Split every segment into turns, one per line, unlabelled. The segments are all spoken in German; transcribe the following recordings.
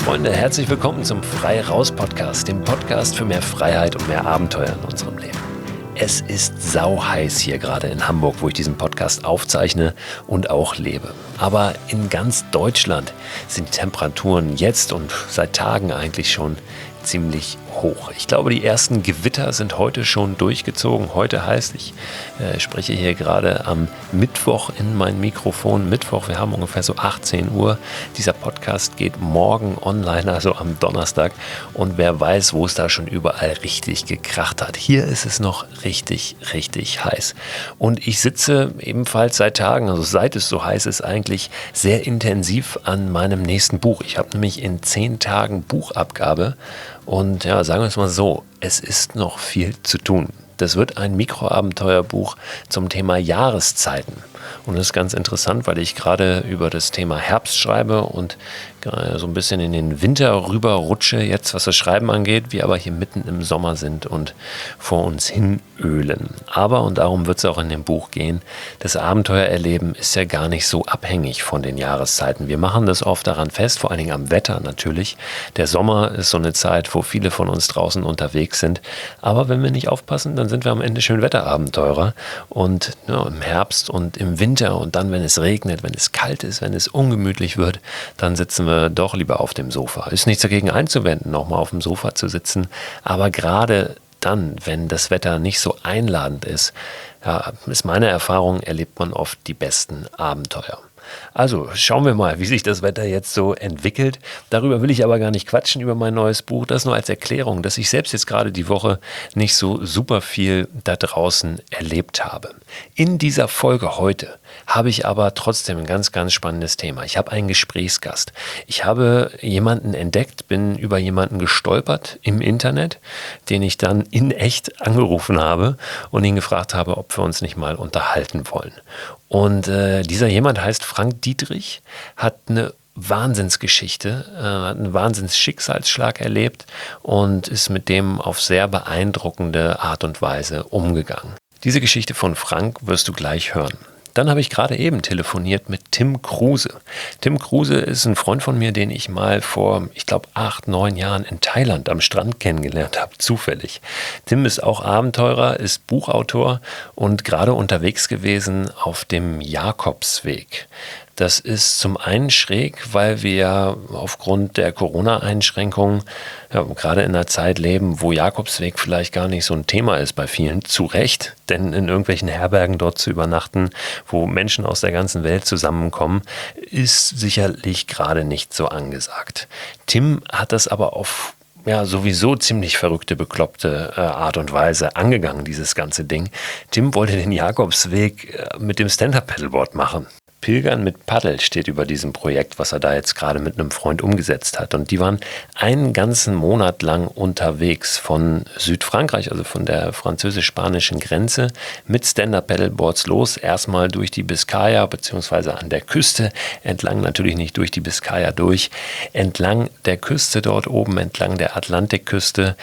Freunde, herzlich willkommen zum Frei Raus Podcast, dem Podcast für mehr Freiheit und mehr Abenteuer in unserem Leben. Es ist sauheiß hier gerade in Hamburg, wo ich diesen Podcast aufzeichne und auch lebe. Aber in ganz Deutschland sind die Temperaturen jetzt und seit Tagen eigentlich schon ziemlich hoch. Ich glaube, die ersten Gewitter sind heute schon durchgezogen. Heute heißt, ich spreche hier gerade am Mittwoch in mein Mikrofon. Mittwoch, wir haben ungefähr so 18 Uhr. Dieser Podcast geht morgen online, also am Donnerstag. Und wer weiß, wo es da schon überall richtig gekracht hat. Hier ist es noch richtig, richtig heiß. Und ich sitze ebenfalls seit Tagen, also seit es so heiß ist, eigentlich sehr intensiv an meinem nächsten Buch. Ich habe nämlich in 10 Tagen Buchabgabe. Und ja, sagen wir es mal so, es ist noch viel zu tun. Das wird ein Mikroabenteuerbuch zum Thema Jahreszeiten. Und das ist ganz interessant, weil ich gerade über das Thema Herbst schreibe und so ein bisschen in den Winter rüberrutsche, jetzt was das Schreiben angeht, wir aber hier mitten im Sommer sind und vor uns hin ölen. Aber, und darum wird es auch in dem Buch gehen, das Abenteuererleben ist ja gar nicht so abhängig von den Jahreszeiten. Wir machen das oft daran fest, vor allen Dingen am Wetter natürlich. Der Sommer ist so eine Zeit, wo viele von uns draußen unterwegs sind. Aber wenn wir nicht aufpassen, dann sind wir am Ende Schönwetterabenteurer. Und ja, im Herbst und im Winter und dann, wenn es regnet, wenn es kalt ist, wenn es ungemütlich wird, dann sitzen wir doch lieber auf dem Sofa. Ist nichts dagegen einzuwenden, nochmal auf dem Sofa zu sitzen. Aber gerade dann, wenn das Wetter nicht so einladend ist, ja, ist meine Erfahrung, erlebt man oft die besten Abenteuer. Also schauen wir mal, wie sich das Wetter jetzt so entwickelt. Darüber will ich aber gar nicht quatschen, über mein neues Buch. Das nur als Erklärung, dass ich selbst jetzt gerade die Woche nicht so super viel da draußen erlebt habe. In dieser Folge heute habe ich aber trotzdem ein ganz, ganz spannendes Thema. Ich habe einen Gesprächsgast. Ich habe jemanden entdeckt, bin über jemanden gestolpert im Internet, den ich dann in echt angerufen habe und ihn gefragt habe, ob wir uns nicht mal unterhalten wollen. Und dieser jemand heißt Frank Dietrich, hat eine Wahnsinnsgeschichte, hat einen Wahnsinnsschicksalsschlag erlebt und ist mit dem auf sehr beeindruckende Art und Weise umgegangen. Diese Geschichte von Frank wirst du gleich hören. Dann habe ich gerade eben telefoniert mit Tim Kruse. Tim Kruse ist ein Freund von mir, den ich mal vor, ich glaube, 8, 9 Jahren in Thailand am Strand kennengelernt habe, zufällig. Tim ist auch Abenteurer, ist Buchautor und gerade unterwegs gewesen auf dem Jakobsweg. Das ist zum einen schräg, weil wir aufgrund der Corona-Einschränkungen gerade in einer Zeit leben, wo Jakobsweg vielleicht gar nicht so ein Thema ist bei vielen. Zu Recht, denn in irgendwelchen Herbergen dort zu übernachten, wo Menschen aus der ganzen Welt zusammenkommen, ist sicherlich gerade nicht so angesagt. Tim hat das aber auf sowieso ziemlich verrückte, bekloppte Art und Weise angegangen, dieses ganze Ding. Tim wollte den Jakobsweg mit dem Stand-Up-Paddleboard machen. Pilgern mit Paddel steht über diesem Projekt, was er da jetzt gerade mit einem Freund umgesetzt hat. Und die waren einen ganzen Monat lang unterwegs von Südfrankreich, also von der französisch-spanischen Grenze, mit Stand-Up-Paddleboards los. Erstmal durch die Biskaya, beziehungsweise an der Küste, entlang natürlich nicht durch die Biskaya durch, entlang der Küste dort oben, entlang der Atlantikküste,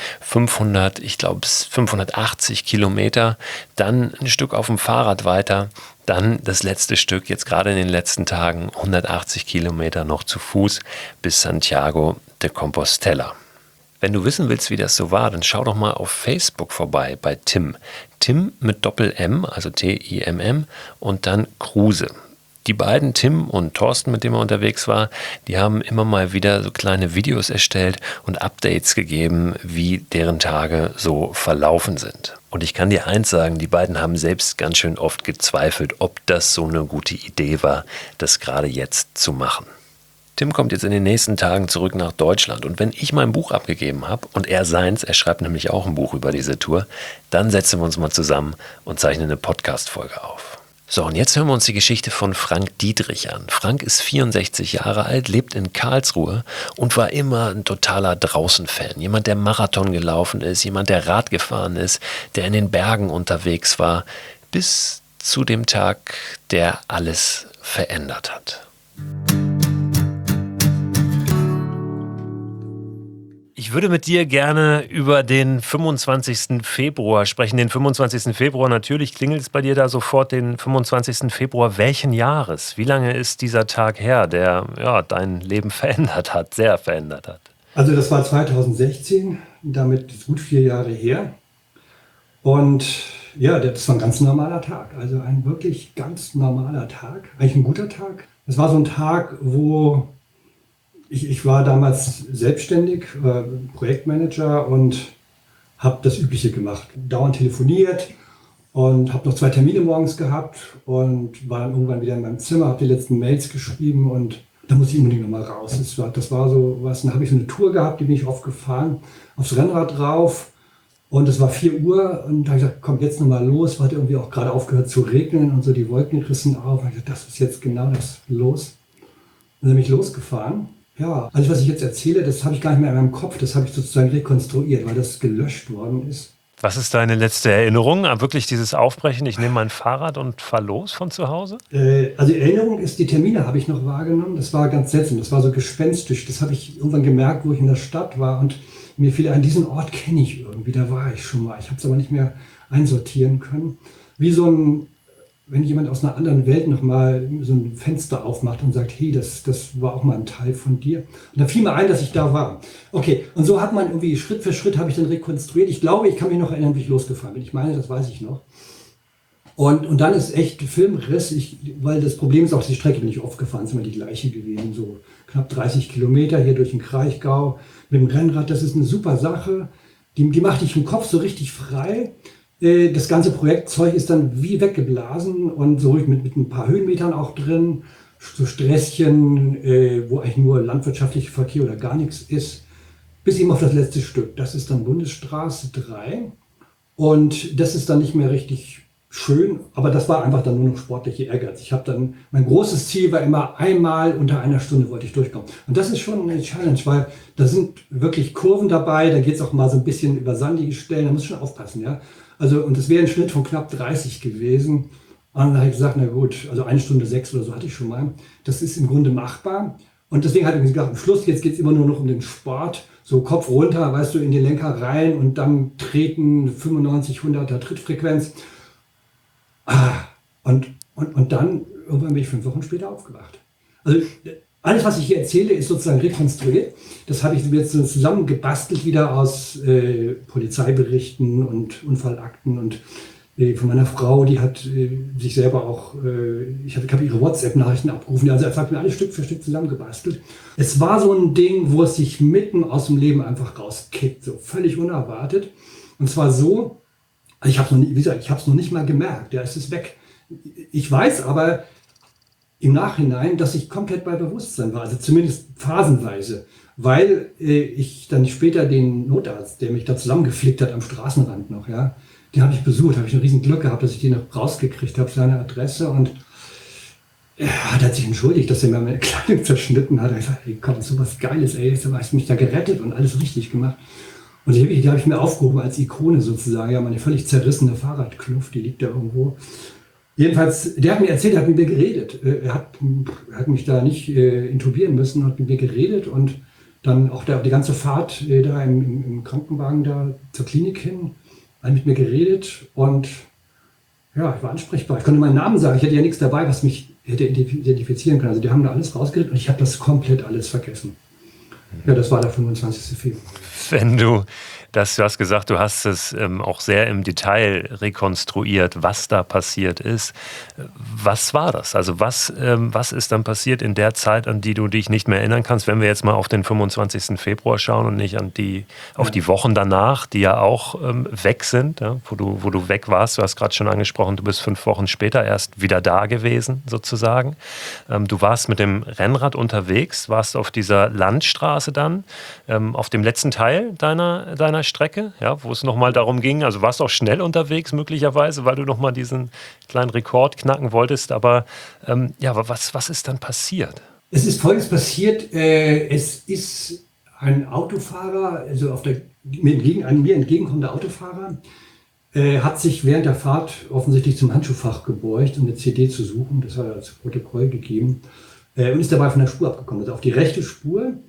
580 Kilometer, dann ein Stück auf dem Fahrrad weiter. Dann das letzte Stück, jetzt gerade in den letzten Tagen, 180 Kilometer noch zu Fuß bis Santiago de Compostela. Wenn du wissen willst, wie das so war, dann schau doch mal auf Facebook vorbei bei Tim. Tim mit Doppel-M, also T-I-M-M und dann Kruse. Die beiden, Tim und Thorsten, mit dem er unterwegs war, die haben immer mal wieder so kleine Videos erstellt und Updates gegeben, wie deren Tage so verlaufen sind. Und ich kann dir eins sagen, die beiden haben selbst ganz schön oft gezweifelt, ob das so eine gute Idee war, das gerade jetzt zu machen. Tim kommt jetzt in den nächsten Tagen zurück nach Deutschland und wenn ich mein Buch abgegeben habe und er seins, er schreibt nämlich auch ein Buch über diese Tour, dann setzen wir uns mal zusammen und zeichnen eine Podcast-Folge auf. So, und jetzt hören wir uns die Geschichte von Frank Dietrich an. Frank ist 64 Jahre alt, lebt in Karlsruhe und war immer ein totaler Draußen-Fan. Jemand, der Marathon gelaufen ist, jemand, der Rad gefahren ist, der in den Bergen unterwegs war, bis zu dem Tag, der alles verändert hat. Ich würde mit dir gerne über den 25. Februar sprechen. Den 25. Februar, natürlich klingelt es bei dir da sofort, den 25. Februar welchen Jahres? Wie lange ist dieser Tag her, der dein Leben verändert hat, sehr verändert hat?
Also das war 2016, damit ist gut 4 Jahre her. Und ja, das war ein ganz normaler Tag. Also ein wirklich ganz normaler Tag, eigentlich ein guter Tag. Es war so ein Tag, wo ich war damals selbstständig, Projektmanager und habe das Übliche gemacht. Dauernd telefoniert und habe noch 2 Termine morgens gehabt und war dann irgendwann wieder in meinem Zimmer, habe die letzten Mails geschrieben und da muss ich unbedingt nochmal raus. Das war so was, dann habe ich so eine Tour gehabt, die bin ich oft gefahren, aufs Rennrad drauf und es war 4 Uhr und da habe ich gesagt, komm jetzt nochmal los, hat irgendwie auch gerade aufgehört zu regnen und so, die Wolken rissen auf. Und ich gesagt, das ist jetzt genau das los. Dann bin ich losgefahren. Ja, alles, was ich jetzt erzähle, das habe ich gar nicht mehr in meinem Kopf, das habe ich sozusagen rekonstruiert, weil das gelöscht worden ist.
Was ist deine letzte Erinnerung an wirklich dieses Aufbrechen? Ich nehme mein Fahrrad und fahre los von zu Hause?
Also die Erinnerung ist, die Termine habe ich noch wahrgenommen, das war ganz seltsam, das war so gespenstisch, das habe ich irgendwann gemerkt, wo ich in der Stadt war und mir fiel ein, diesen Ort kenne ich irgendwie, da war ich schon mal, ich habe es aber nicht mehr einsortieren können. Wie so ein, wenn jemand aus einer anderen Welt nochmal so ein Fenster aufmacht und sagt, hey, das war auch mal ein Teil von dir. Und da fiel mir ein, dass ich da war. Okay, und so hat man irgendwie Schritt für Schritt habe ich dann rekonstruiert. Ich glaube, ich kann mich noch erinnern, wie ich losgefahren bin. Ich meine, das weiß ich noch. Und dann ist echt Filmriss, weil das Problem ist auch, die Strecke bin ich oft gefahren, ist immer die gleiche gewesen. So knapp 30 Kilometer hier durch den Kraichgau mit dem Rennrad. Das ist eine super Sache. Die macht dich im Kopf so richtig frei. Das ganze Projektzeug ist dann wie weggeblasen und so mit ein paar Höhenmetern auch drin. So Sträßchen, wo eigentlich nur landwirtschaftlicher Verkehr oder gar nichts ist. Bis eben auf das letzte Stück. Das ist dann Bundesstraße 3. Und das ist dann nicht mehr richtig schön. Aber das war einfach dann nur noch sportliche Ehrgeiz. Mein großes Ziel war immer, einmal unter einer Stunde wollte ich durchkommen. Und das ist schon eine Challenge, weil da sind wirklich Kurven dabei. Da geht es auch mal so ein bisschen über sandige Stellen. Da muss schon aufpassen, ja. Also, und das wäre ein Schnitt von knapp 30 gewesen. Und dann habe ich gesagt, na gut, also 1 Stunde 6 oder so hatte ich schon mal. Das ist im Grunde machbar. Und deswegen hatte ich gesagt, am Schluss, jetzt geht es immer nur noch um den Sport. So Kopf runter, weißt du, in den Lenker rein und dann treten 95, 100er Trittfrequenz. Und dann, irgendwann bin ich 5 Wochen später aufgewacht. Also alles, was ich hier erzähle, ist sozusagen rekonstruiert. Das habe ich jetzt so zusammengebastelt wieder aus Polizeiberichten und Unfallakten und von meiner Frau, die hat sich selber auch, ich habe ihre WhatsApp-Nachrichten abgerufen, also er hat mir alles Stück für Stück zusammengebastelt. Es war so ein Ding, wo es sich mitten aus dem Leben einfach rauskickt, so völlig unerwartet. Und zwar so, ich habe es noch nicht mal gemerkt, ja, es ist weg. Ich weiß aber im Nachhinein, dass ich komplett bei Bewusstsein war, also zumindest phasenweise, weil ich dann später den Notarzt, der mich da zusammengeflickt hat am Straßenrand noch, ja, den habe ich besucht, habe ich ein riesen Glück gehabt, dass ich den noch rausgekriegt habe, seine Adresse und er hat sich entschuldigt, dass er mir meine Kleidung zerschnitten hat. Er hat gesagt, ey, komm, so was Geiles, ey, du hast mich da gerettet und alles richtig gemacht. Und die habe ich mir aufgehoben als Ikone sozusagen, ja, meine völlig zerrissene Fahrradkluft, die liegt da irgendwo. Jedenfalls, der hat mir erzählt, er hat mit mir geredet. Er hat mich da nicht intubieren müssen, hat mit mir geredet und dann auch die ganze Fahrt da im Krankenwagen da zur Klinik hin, hat mit mir geredet und ja, ich war ansprechbar. Ich konnte meinen Namen sagen, ich hatte ja nichts dabei, was mich hätte identifizieren können. Also die haben da alles rausgeredet und ich habe das komplett alles vergessen. Ja, das war der 25. Februar.
Wenn du hast gesagt, du hast es auch sehr im Detail rekonstruiert, was da passiert ist. Was war das? Also was ist dann passiert in der Zeit, an die du dich nicht mehr erinnern kannst, wenn wir jetzt mal auf den 25. Februar schauen und nicht auf die Wochen danach, die ja auch weg sind, ja, wo du weg warst. Du hast gerade schon angesprochen, du bist 5 Wochen später erst wieder da gewesen, sozusagen. Du warst mit dem Rennrad unterwegs, warst auf dieser Landstraße dann, auf dem letzten Teil deiner Strecke, ja, wo es nochmal darum ging, also warst auch schnell unterwegs möglicherweise, weil du nochmal diesen kleinen Rekord knacken wolltest, aber was ist dann passiert?
Es ist Folgendes passiert, es ist ein Autofahrer, also ein mir entgegenkommender Autofahrer, hat sich während der Fahrt offensichtlich zum Handschuhfach gebeugt, um eine CD zu suchen, das hat er als Protokoll gegeben, und ist dabei von der Spur abgekommen, also auf die rechte Spur.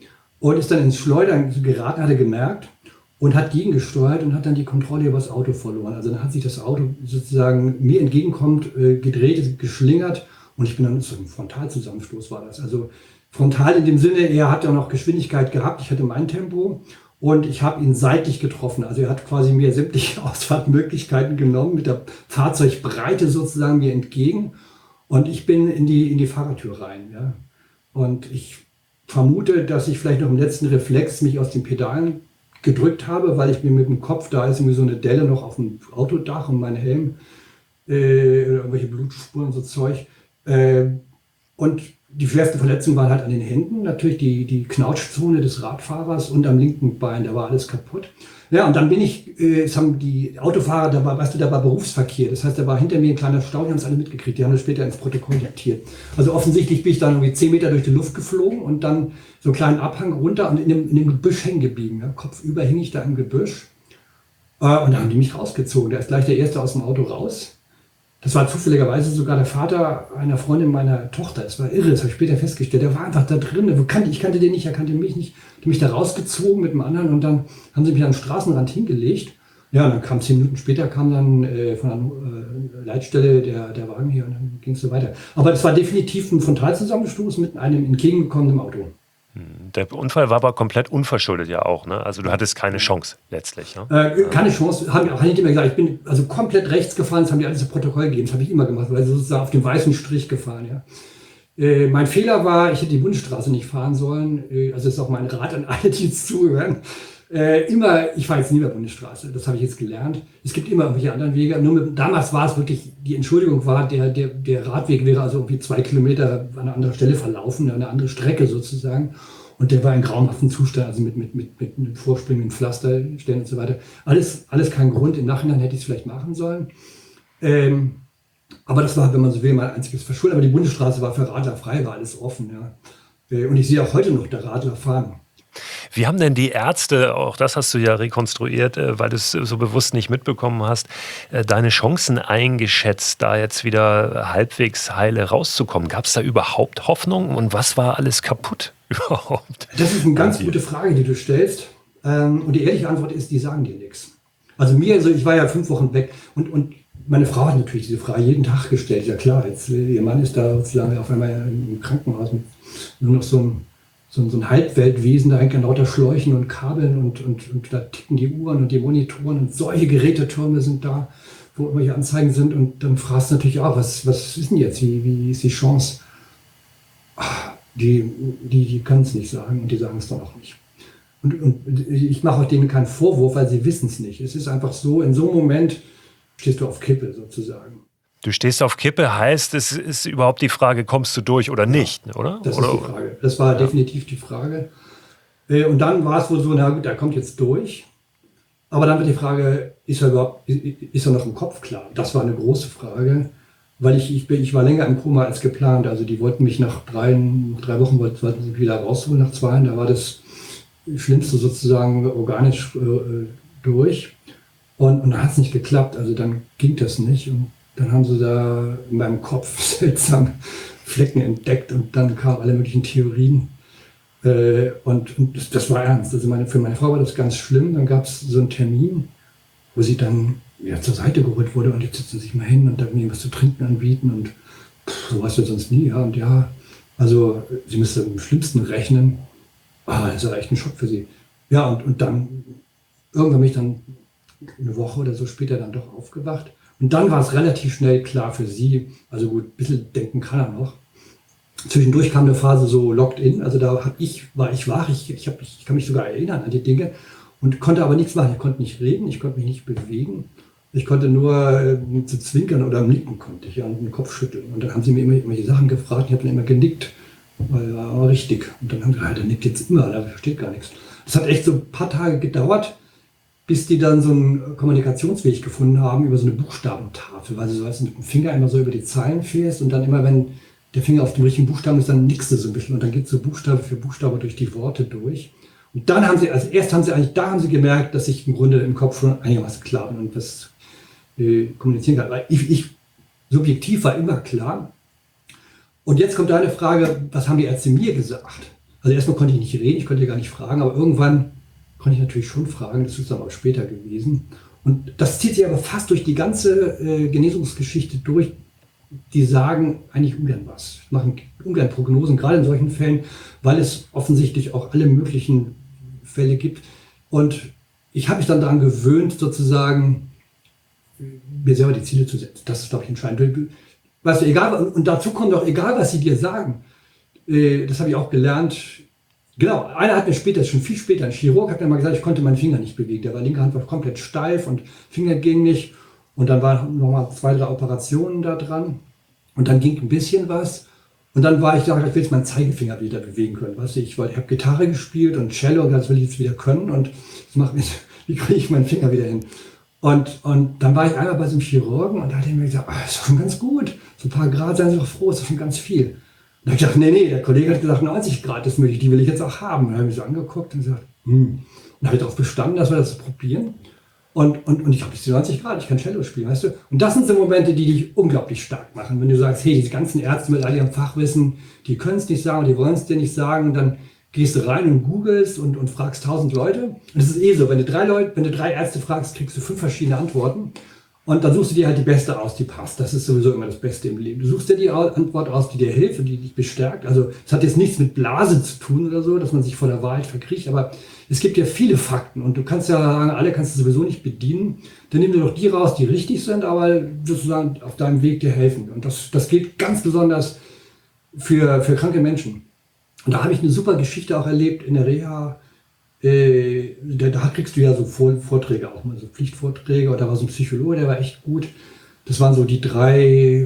und ist dann ins Schleudern geraten, hat er gemerkt und hat gegengesteuert und hat dann die Kontrolle über das Auto verloren. Also dann hat sich das Auto sozusagen mir entgegenkommend gedreht, geschlingert und ich bin dann so ein Frontalzusammenstoß war das. Also frontal in dem Sinne, er hat ja noch Geschwindigkeit gehabt, ich hatte mein Tempo und ich habe ihn seitlich getroffen. Also er hat quasi mir sämtliche Ausfahrtmöglichkeiten genommen, mit der Fahrzeugbreite sozusagen mir entgegen und ich bin in die Fahrertür rein. Ja. Und ich vermute, dass ich vielleicht noch im letzten Reflex mich aus den Pedalen gedrückt habe, weil ich mir mit dem Kopf, da ist irgendwie so eine Delle noch auf dem Autodach und mein Helm, irgendwelche Blutspuren und so Zeug. Und die schwerste Verletzung waren halt an den Händen, natürlich die Knautschzone des Radfahrers und am linken Bein, da war alles kaputt. Ja, und dann bin ich, es haben die Autofahrer, da war Berufsverkehr, das heißt, da war hinter mir ein kleiner Stau, die haben es alle mitgekriegt, die haben das später ins Protokoll diktiert. Also offensichtlich bin ich dann irgendwie 10 Meter durch die Luft geflogen und dann so einen kleinen Abhang runter und in dem Gebüsch hängen geblieben. Ja. Kopfüber hing ich da im Gebüsch und da haben die mich rausgezogen. Da ist gleich der Erste aus dem Auto raus. Das war zufälligerweise sogar der Vater einer Freundin meiner Tochter. Das war irre, das habe ich später festgestellt. Der war einfach da drin. Ich kannte den nicht, er kannte mich nicht. Die haben mich da rausgezogen mit dem anderen und dann haben sie mich an den Straßenrand hingelegt. Ja, und dann kam 10 Minuten später, kam dann von der Leitstelle der Wagen hier und dann ging es so weiter. Aber das war definitiv ein Frontalzusammenstoß mit einem entgegengekommenen Auto.
Der Unfall war aber komplett unverschuldet ja auch, ne? Also du hattest keine Chance letztlich. Ne?
Keine Chance, haben auch nicht immer gesagt. Ich bin also komplett rechts gefahren, das haben die alles im Protokoll gegeben, das habe ich immer gemacht, weil sie sozusagen auf dem weißen Strich gefahren. Ja. Mein Fehler war, ich hätte die Bundesstraße nicht fahren sollen, also das ist auch mein Rat an alle, die jetzt zuhören. Ich fahre jetzt nie mehr Bundesstraße, das habe ich jetzt gelernt. Es gibt immer irgendwelche anderen Wege. Damals war es wirklich, die Entschuldigung war, der Radweg wäre also irgendwie 2 Kilometer an einer anderen Stelle verlaufen, eine andere Strecke sozusagen. Und der war in grauenhaftem Zustand, also mit vorspringenden Pflasterstellen und so weiter. Alles kein Grund. Im Nachhinein hätte ich es vielleicht machen sollen. Aber das war, wenn man so will, mein einziges Verschulden. Aber die Bundesstraße war für Radler frei, war alles offen. Ja. Und ich sehe auch heute noch der Radler fahren.
Wie haben denn die Ärzte, auch das hast du ja rekonstruiert, weil du es so bewusst nicht mitbekommen hast, deine Chancen eingeschätzt, da jetzt wieder halbwegs heile rauszukommen? Gab es da überhaupt Hoffnung und was war alles kaputt überhaupt?
Das ist eine ganz gute Frage, die du stellst. Und die ehrliche Antwort ist, die sagen dir nichts. Also ich war ja 5 Wochen weg und meine Frau hat natürlich diese Frage jeden Tag gestellt. Ja klar, jetzt ihr Mann ist da sozusagen auf einmal im Krankenhaus mit nur noch so ein Halbweltwesen, da hängt an lauter Schläuchen und Kabeln und da ticken die Uhren und die Monitoren und solche Gerätetürme sind da, wo irgendwelche Anzeigen sind und dann fragst du natürlich auch, was ist denn jetzt, wie ist die Chance? Die können es nicht sagen und die sagen es dann auch nicht. Und ich mache auch denen keinen Vorwurf, weil sie wissen es nicht. Es ist einfach so, in so einem Moment stehst du auf Kippe sozusagen.
Du stehst auf Kippe, heißt, es ist überhaupt die Frage, kommst du durch oder nicht, oder?
Das ist die Frage. Das war definitiv die Frage. Und dann war es wohl so, na gut, er kommt jetzt durch. Aber dann wird die Frage, ist er noch im Kopf klar? Das war eine große Frage, weil ich war länger im Koma als geplant. Also die wollten mich nach 3 Wochen wollten sie wieder rausholen, nach 2. Da war das Schlimmste sozusagen organisch durch. Und dann hat es nicht geklappt, also dann ging das nicht. Und dann haben sie da in meinem Kopf seltsam Flecken entdeckt und dann kamen alle möglichen Theorien. Und das war ernst. Also für meine Frau war das ganz schlimm. Dann gab es so einen Termin, wo sie dann zur Seite geholt wurde und jetzt setzen sie sich mal hin und dann mir was zu trinken anbieten und so was wir sonst nie. Ja, und ja, also sie müsste am schlimmsten rechnen. Das war echt ein Schock für sie. Ja, und dann irgendwann bin ich dann eine Woche oder so später dann doch aufgewacht. Und dann war es relativ schnell klar für sie, also gut, ein bisschen denken kann er noch. Zwischendurch kam eine Phase so locked in, also da war ich wach, ich kann mich sogar erinnern an die Dinge und konnte aber nichts machen. Ich konnte nicht reden, ich konnte mich nicht bewegen. Ich konnte nur zu zwinkern oder nicken konnte ich und den Kopf schütteln. Und dann haben sie mir immer irgendwelche Sachen gefragt, ich habe dann immer genickt, weil war richtig. Und dann haben sie gesagt, der nickt jetzt immer, da versteht gar nichts. Das hat echt so ein paar Tage gedauert, bis die dann so einen Kommunikationsweg gefunden haben über so eine Buchstabentafel, weil du so mit dem Finger immer so über die Zeilen fährst und dann immer, wenn der Finger auf dem richtigen Buchstaben ist, dann nickst du so ein bisschen und dann geht so Buchstabe für Buchstabe durch die Worte durch. Und dann haben sie gemerkt, dass ich im Grunde im Kopf schon einigermaßen klar bin und was kommunizieren kann. Weil ich subjektiv war immer klar. Und jetzt kommt deine Frage, was haben die Ärzte mir gesagt? Also erstmal konnte ich nicht reden, ich konnte gar nicht fragen, aber irgendwann konnte ich natürlich schon fragen, das ist dann auch später gewesen. Und das zieht sich aber fast durch die ganze Genesungsgeschichte durch. Die sagen eigentlich ungern was, machen ungern Prognosen, gerade in solchen Fällen, weil es offensichtlich auch alle möglichen Fälle gibt. Und ich habe mich dann daran gewöhnt, sozusagen mir selber die Ziele zu setzen. Das ist, glaube ich, entscheidend. Weißt du, egal, und dazu kommt auch, egal was sie dir sagen, das habe ich auch gelernt. Genau, einer hat mir später, schon viel später, ein Chirurg hat mir mal gesagt, ich konnte meinen Finger nicht bewegen. Der linke Hand war komplett steif und Finger ging nicht. Und dann waren nochmal 2, 3 Operationen da dran. Und dann ging ein bisschen was. Und dann war ich da, ich will jetzt meinen Zeigefinger wieder bewegen können. Weißt du, ich habe Gitarre gespielt und Cello und das will ich jetzt wieder können. Und wie kriege ich meinen Finger wieder hin? Und dann war ich einmal bei so einem Chirurgen und da hat er mir gesagt, das ist schon ganz gut. So ein paar Grad, seien Sie doch froh, ist doch schon ganz viel. Und da habe ich gesagt, nee, der Kollege hat gesagt, 90 Grad ist möglich, die will ich jetzt auch haben. Und dann habe ich mich so angeguckt und gesagt, Und habe ich darauf bestanden, dass wir das probieren. Und ich habe bis zu 90 Grad, ich kann Cello spielen, weißt du. Und das sind so Momente, die dich unglaublich stark machen. Wenn du sagst, hey, diese ganzen Ärzte mit all ihrem Fachwissen, die können es nicht sagen, die wollen es dir nicht sagen. Und dann gehst du rein und googelst und fragst 1000 Leute. Und es ist so, wenn du 3 Ärzte fragst, kriegst du 5 verschiedene Antworten. Und dann suchst du dir halt die beste aus, die passt. Das ist sowieso immer das Beste im Leben. Du suchst dir die Antwort aus, die dir hilft und die dich bestärkt. Also es hat jetzt nichts mit Blase zu tun oder so, dass man sich vor der Wahrheit verkriecht. Aber es gibt ja viele Fakten und du kannst ja sagen, alle kannst du sowieso nicht bedienen. Dann nimm dir doch die raus, die richtig sind, aber sozusagen auf deinem Weg dir helfen. Und das gilt ganz besonders für kranke Menschen. Und da habe ich eine super Geschichte auch erlebt in der Reha. Da kriegst du ja so Vorträge auch mal, so Pflichtvorträge. Und da war so ein Psychologe, der war echt gut. Das waren so die drei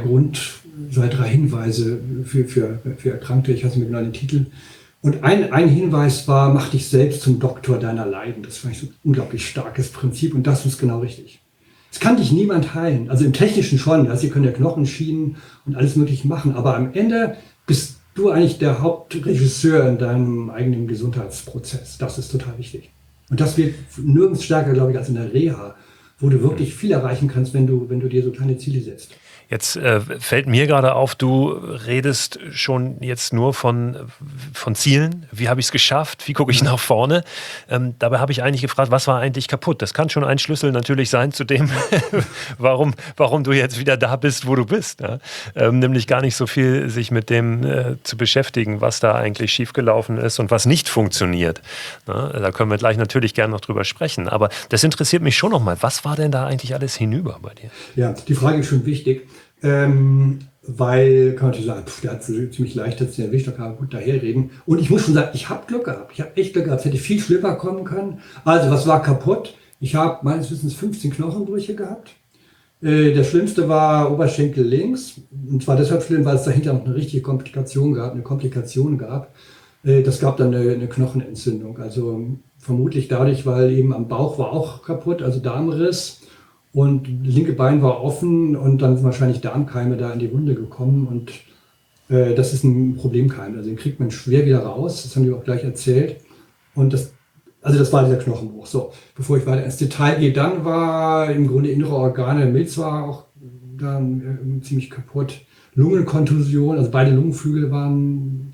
Hinweise für Erkrankte. Ich weiß nicht mehr genau den Titel. Und ein Hinweis war, mach dich selbst zum Doktor deiner Leiden. Das fand ich so ein unglaublich starkes Prinzip und das ist genau richtig. Es kann dich niemand heilen. Also im Technischen schon. Also ihr könnt ja Knochenschienen und alles Mögliche machen. Aber am Ende bist du eigentlich der Hauptregisseur in deinem eigenen Gesundheitsprozess. Das ist total wichtig. Und das wird nirgends stärker, glaube ich, als in der Reha, wo du wirklich viel erreichen kannst, wenn du dir so kleine Ziele setzt.
Jetzt fällt mir gerade auf, du redest schon jetzt nur von Zielen. Wie habe ich es geschafft? Wie gucke ich nach vorne? Dabei habe ich eigentlich gefragt, was war eigentlich kaputt? Das kann schon ein Schlüssel natürlich sein zu dem, warum du jetzt wieder da bist, wo du bist. Ja? Nämlich gar nicht so viel sich mit dem zu beschäftigen, was da eigentlich schiefgelaufen ist und was nicht funktioniert. Ja? Da können wir gleich natürlich gerne noch drüber sprechen. Aber das interessiert mich schon nochmal. Was war denn da eigentlich alles hinüber bei dir?
Ja, die Frage ist schon wichtig. Weil, kann man natürlich sagen, der hat ziemlich leicht jetzt den erwischt, da kann man gut daherreden. Und ich muss schon sagen, ich habe Glück gehabt. Ich habe echt Glück gehabt. Es hätte viel schlimmer kommen können. Also, was war kaputt? Ich habe meines Wissens 15 Knochenbrüche gehabt. Der schlimmste war Oberschenkel links. Und zwar deshalb schlimm, weil es dahinter noch eine richtige Komplikation gab. Das gab dann eine Knochenentzündung. Also vermutlich dadurch, weil eben am Bauch war auch kaputt, also Darmriss. Und das linke Bein war offen und dann sind wahrscheinlich Darmkeime da in die Wunde gekommen. Und das ist ein Problemkeim. Also den kriegt man schwer wieder raus. Das haben die auch gleich erzählt. Und das war dieser Knochenbruch. So, bevor ich weiter ins Detail gehe, dann war im Grunde innere Organe, Milz war auch dann ziemlich kaputt. Lungenkontusion, also beide Lungenflügel waren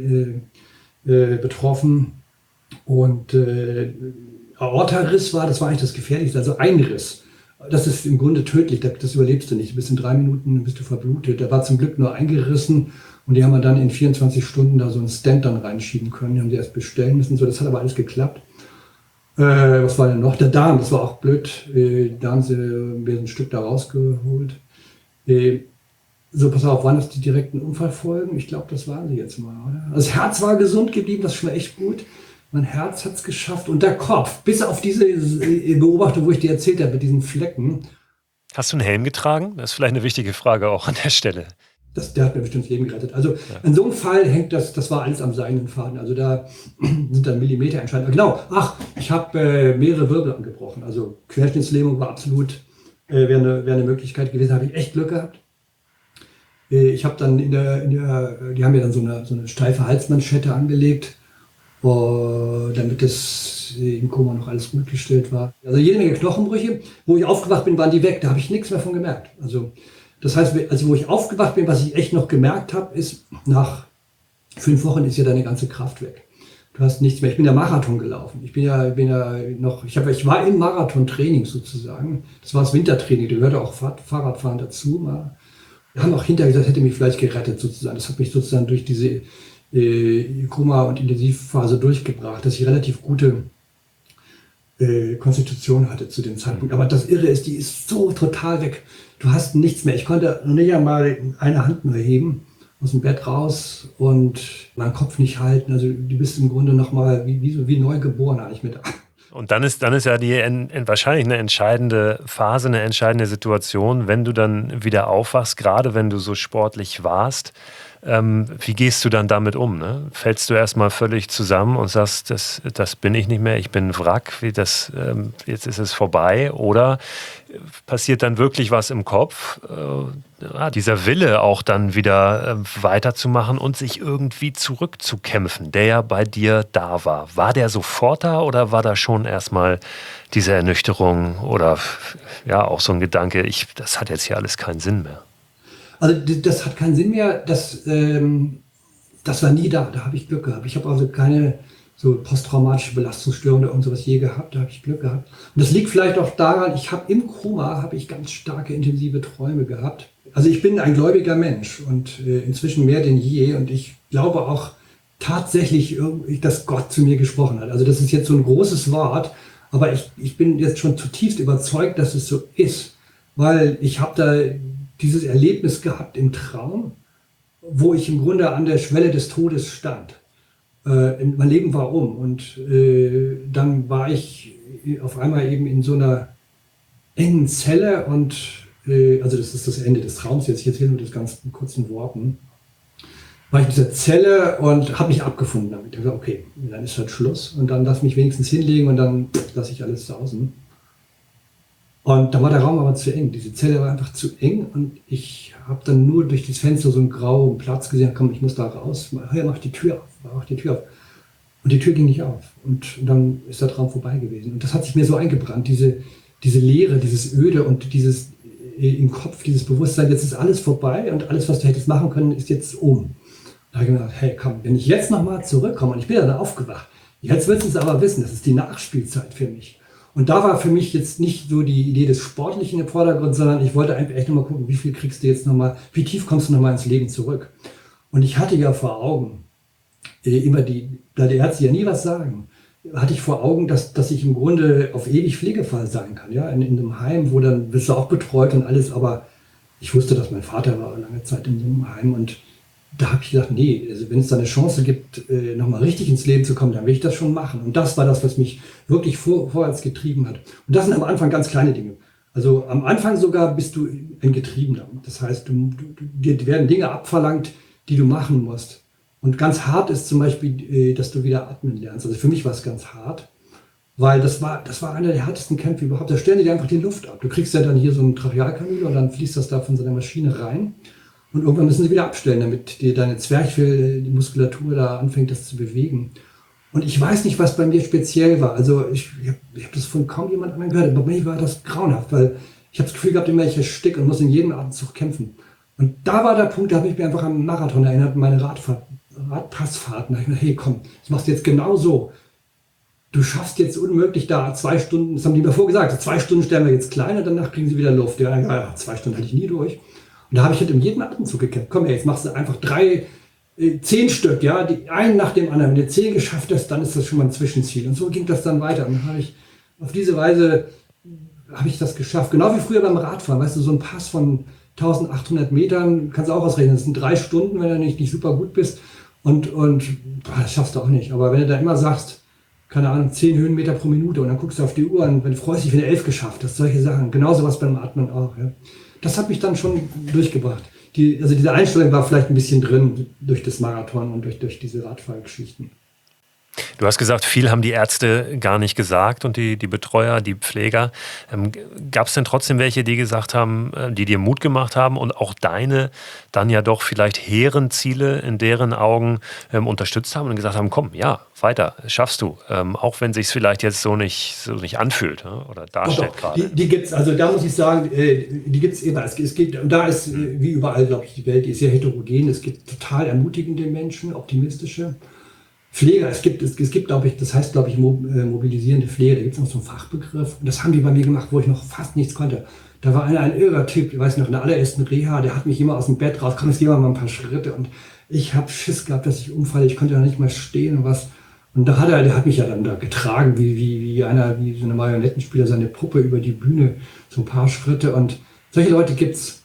betroffen. Und Aortariss das war eigentlich das Gefährlichste, also ein Riss. Das ist im Grunde tödlich, das überlebst du nicht. Du bist in 3 Minuten bist du verblutet. Der war zum Glück nur eingerissen und die haben dann in 24 Stunden da so einen Stent dann reinschieben können. Die haben die erst bestellen müssen. So, das hat aber alles geklappt. Was war denn noch? Der Darm, das war auch blöd. Da haben sie mir ein Stück da rausgeholt. So, pass auf, waren das die direkten Unfallfolgen? Ich glaube, das waren sie jetzt mal, oder? Also das Herz war gesund geblieben, das ist schon echt gut. Mein Herz hat es geschafft und der Kopf, bis auf diese Beobachtung, wo ich dir erzählt habe, mit diesen Flecken.
Hast du einen Helm getragen? Das ist vielleicht eine wichtige Frage auch an der Stelle.
Der hat mir bestimmt das Leben gerettet. Also in so einem Fall hängt das war alles am seidenen Faden. Also da sind dann Millimeter entscheidend. Genau, ich habe mehrere Wirbel angebrochen. Also Querschnittslähmung war absolut, wäre eine Möglichkeit gewesen. Habe ich echt Glück gehabt. Ich habe dann die haben mir dann so eine steife Halsmanschette angelegt, damit das im Koma noch alles gut gestellt war. Also jede Menge Knochenbrüche. Wo ich aufgewacht bin, waren die weg. Da habe ich nichts mehr von gemerkt. Also das heißt, wo ich aufgewacht bin, was ich echt noch gemerkt habe, ist nach 5 Wochen ist ja deine ganze Kraft weg. Du hast nichts mehr. Ich bin ja Marathon gelaufen. Ich war im Marathontraining sozusagen. Das war das Wintertraining. Da gehörte auch Fahrradfahren dazu. Wir haben auch hinterher gesagt, hätte mich vielleicht gerettet sozusagen. Das hat mich sozusagen durch diese Koma- und Intensivphase durchgebracht, dass ich relativ gute Konstitution hatte zu dem Zeitpunkt. Aber das Irre ist, die ist so total weg. Du hast nichts mehr. Ich konnte noch nicht einmal eine Hand nur heben, aus dem Bett raus und meinen Kopf nicht halten. Also du bist im Grunde nochmal wie neu geboren eigentlich mit.
Und dann ist ja wahrscheinlich eine entscheidende Phase, eine entscheidende Situation, wenn du dann wieder aufwachst, gerade wenn du so sportlich warst. Wie gehst du dann damit um? Ne? Fällst du erstmal völlig zusammen und sagst, das bin ich nicht mehr, ich bin ein Wrack, jetzt ist es vorbei? Oder passiert dann wirklich was im Kopf? Dieser Wille auch dann wieder weiterzumachen und sich irgendwie zurückzukämpfen, der ja bei dir da war. War der sofort da oder war da schon erstmal diese Ernüchterung oder ja auch so ein Gedanke, das hat jetzt hier alles keinen Sinn mehr?
Also das hat keinen Sinn mehr, das war nie da habe ich Glück gehabt. Ich habe also keine so posttraumatische Belastungsstörung oder sowas je gehabt, da habe ich Glück gehabt. Und das liegt vielleicht auch daran, im Koma habe ich ganz starke, intensive Träume gehabt. Also ich bin ein gläubiger Mensch und inzwischen mehr denn je und ich glaube auch tatsächlich, dass Gott zu mir gesprochen hat. Also das ist jetzt so ein großes Wort, aber ich bin jetzt schon zutiefst überzeugt, dass es so ist, weil ich habe da dieses Erlebnis gehabt im Traum, wo ich im Grunde an der Schwelle des Todes stand. Mein Leben war um und dann war ich auf einmal eben in so einer engen Zelle und also das ist das Ende des Traums, jetzt ich erzähle nur das ganz in kurzen Worten, war ich in dieser Zelle und habe mich abgefunden damit. Ich habe gesagt, okay, dann ist halt Schluss und dann lass mich wenigstens hinlegen und dann lasse ich alles sausen. Und da war der Raum aber zu eng. Diese Zelle war einfach zu eng und ich habe dann nur durch das Fenster so einen grauen Platz gesehen. Komm, ich muss da raus. Mach die Tür auf. Und die Tür ging nicht auf. Und dann ist der Traum vorbei gewesen. Und das hat sich mir so eingebrannt. Diese Leere, dieses Öde und dieses im Kopf, dieses Bewusstsein, jetzt ist alles vorbei und alles, was du hättest machen können, ist jetzt um. Da habe ich gedacht, hey, komm, wenn ich jetzt nochmal zurückkomme und ich bin dann aufgewacht, jetzt willst du es aber wissen, das ist die Nachspielzeit für mich. Und da war für mich jetzt nicht so die Idee des Sportlichen im Vordergrund, sondern ich wollte einfach echt nochmal gucken, wie viel kriegst du jetzt nochmal, wie tief kommst du nochmal ins Leben zurück. Und ich hatte ja vor Augen, da die Ärzte ja nie was sagen, hatte ich vor Augen, dass ich im Grunde auf ewig Pflegefall sein kann. Ja? In einem Heim, wo dann wirst du auch betreut und alles, aber ich wusste, dass mein Vater war lange Zeit in so einem Heim und da habe ich gedacht, nee, also wenn es da eine Chance gibt, nochmal richtig ins Leben zu kommen, dann will ich das schon machen. Und das war das, was mich wirklich vorwärts getrieben hat. Und das sind am Anfang ganz kleine Dinge. Also am Anfang sogar bist du ein Getriebener. Das heißt, dir werden Dinge abverlangt, die du machen musst. Und ganz hart ist zum Beispiel, dass du wieder atmen lernst. Also für mich war es ganz hart, weil das war einer der härtesten Kämpfe überhaupt. Da stellen die dir einfach die Luft ab. Du kriegst ja dann hier so einen Trachealkanüle und dann fließt das da von so einer Maschine rein. Und irgendwann müssen sie wieder abstellen, damit dir deine Zwerchfell, die Muskulatur da anfängt, das zu bewegen. Und ich weiß nicht, was bei mir speziell war. Also ich hab das von kaum jemand anderem gehört. Bei mir war das grauenhaft, weil ich habe das Gefühl gehabt, immer ich ersticke und muss in jedem Atemzug kämpfen. Und da war der Punkt, da habe ich mich einfach an Marathon erinnert, meine Radpassfahrten. Da habe ich gedacht, hey komm, das machst du jetzt genau so. Du schaffst jetzt unmöglich da 2 Stunden, das haben die mir vorgesagt, 2 Stunden stellen wir jetzt klein und danach kriegen sie wieder Luft. Ja, 2 Stunden hatte ich nie durch. Und da habe ich halt in jedem Atemzug gekämpft. Komm, jetzt machst du einfach 10 Stück, ja, einen nach dem anderen. Wenn du 10 geschafft hast, dann ist das schon mal ein Zwischenziel. Und so ging das dann weiter. Und dann habe ich auf diese Weise das geschafft. Genau wie früher beim Radfahren. Weißt du, so ein Pass von 1800 Metern, kannst du auch ausrechnen. Das sind 3 Stunden, wenn du nicht super gut bist. Und das schaffst du auch nicht. Aber wenn du da immer sagst, keine Ahnung, 10 Höhenmeter pro Minute und dann guckst du auf die Uhr und wenn du freust dich, wenn du 11 geschafft hast, solche Sachen. Genauso was beim Atmen auch. Ja. Das hat mich dann schon durchgebracht. Diese Einstellung war vielleicht ein bisschen drin durch das Marathon und durch diese Radfahrgeschichten.
Du hast gesagt, viel haben die Ärzte gar nicht gesagt und die Betreuer, die Pfleger. Gab es denn trotzdem welche, die gesagt haben, die dir Mut gemacht haben und auch deine dann ja doch vielleicht hehren Ziele in deren Augen unterstützt haben und gesagt haben, komm, ja, weiter, schaffst du. Auch wenn es sich vielleicht jetzt so nicht anfühlt, ne? Oder darstellt gerade.
Die gibt es, also da muss ich sagen, die gibt es immer. Es gibt, und da ist, wie überall, glaube ich, die Welt, die ist sehr heterogen. Es gibt total ermutigende Menschen, optimistische. Pfleger, es gibt, glaube ich, das heißt, glaube ich, mobilisierende Pflege, da gibt es noch so einen Fachbegriff. Und das haben die bei mir gemacht, wo ich noch fast nichts konnte. Da war ein irrer Typ, ich weiß noch, in der allerersten Reha, der hat mich immer aus dem Bett raus, komm, jetzt gehen wir mal ein paar Schritte. Und ich habe Schiss gehabt, dass ich umfalle, ich konnte ja nicht mal stehen und was. Und der hat mich ja dann da getragen, wie so eine Marionettenspieler, seine Puppe über die Bühne, so ein paar Schritte. Und solche Leute gibt's.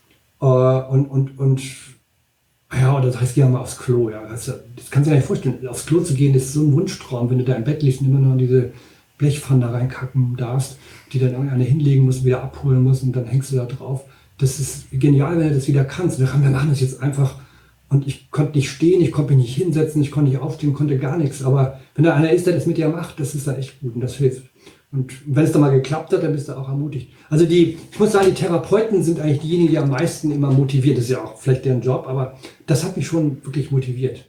Ja, oder das heißt, geh mal aufs Klo. Ja. Das kannst du dir nicht vorstellen. Aufs Klo zu gehen, ist so ein Wunschtraum, wenn du da im Bett liegst und immer nur in diese Blechpfanne reinkacken darfst, die dann irgendeiner hinlegen muss, wieder abholen muss und dann hängst du da drauf. Das ist genial, wenn du das wieder kannst. Wir machen das jetzt einfach. Und ich konnte nicht stehen, ich konnte mich nicht hinsetzen, ich konnte nicht aufstehen, konnte gar nichts. Aber wenn da einer ist, der das mit dir macht, das ist dann echt gut und das hilft. Und wenn es dann mal geklappt hat, dann bist du auch ermutigt. Also ich muss sagen, die Therapeuten sind eigentlich diejenigen, die am meisten immer motiviert. Das ist ja auch vielleicht deren Job, aber das hat mich schon wirklich motiviert.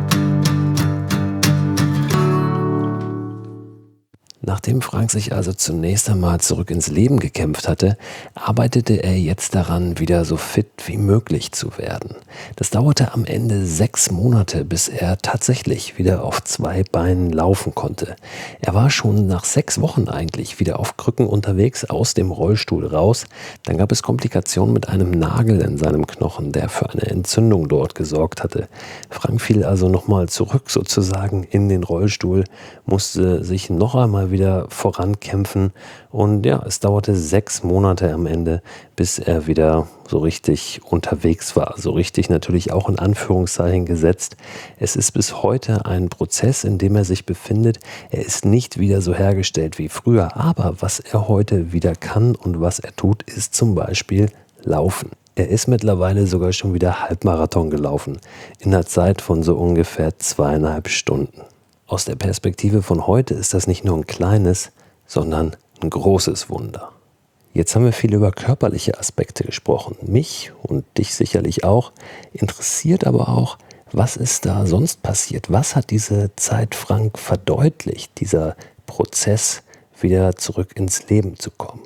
Nachdem Frank sich also zunächst einmal zurück ins Leben gekämpft hatte, arbeitete er jetzt daran, wieder so fit wie möglich zu werden. Das dauerte am Ende 6 Monate, bis er tatsächlich wieder auf 2 Beinen laufen konnte. Er war schon nach 6 Wochen eigentlich wieder auf Krücken unterwegs, aus dem Rollstuhl raus. Dann gab es Komplikationen mit einem Nagel in seinem Knochen, der für eine Entzündung dort gesorgt hatte. Frank fiel also nochmal zurück sozusagen in den Rollstuhl, musste sich noch einmal wieder vorankämpfen und ja, es dauerte 6 Monate am Ende, bis er wieder so richtig unterwegs war. So richtig natürlich auch in Anführungszeichen gesetzt. Es ist bis heute ein Prozess, in dem er sich befindet. Er ist nicht wieder so hergestellt wie früher, aber was er heute wieder kann und was er tut, ist zum Beispiel Laufen. Er ist mittlerweile sogar schon wieder Halbmarathon gelaufen, in einer Zeit von so ungefähr 2,5 Stunden. Aus der Perspektive von heute ist das nicht nur ein kleines, sondern ein großes Wunder. Jetzt haben wir viel über körperliche Aspekte gesprochen. Mich und dich sicherlich auch. Interessiert aber auch, was ist da sonst passiert? Was hat diese Zeit Frank verdeutlicht, dieser Prozess, wieder zurück ins Leben zu kommen?